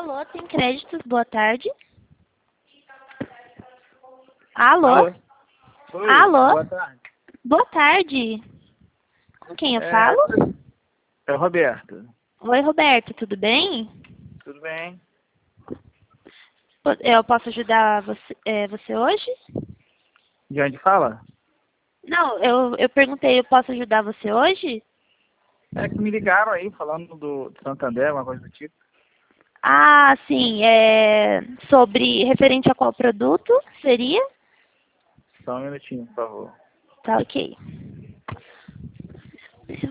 Alô, tem créditos? Boa tarde. Alô? Alô? Oi, Alô? boa tarde. Boa tarde. Com quem eu É, falo? é o Roberto. Oi, Roberto, tudo bem? Tudo bem? Eu posso ajudar você hoje? De onde fala? Não, eu perguntei, eu posso ajudar você hoje? É que me ligaram aí falando do Santander, uma coisa do tipo. Ah, sim, sobre referente a qual produto seria? Só um minutinho, por favor. Tá ok.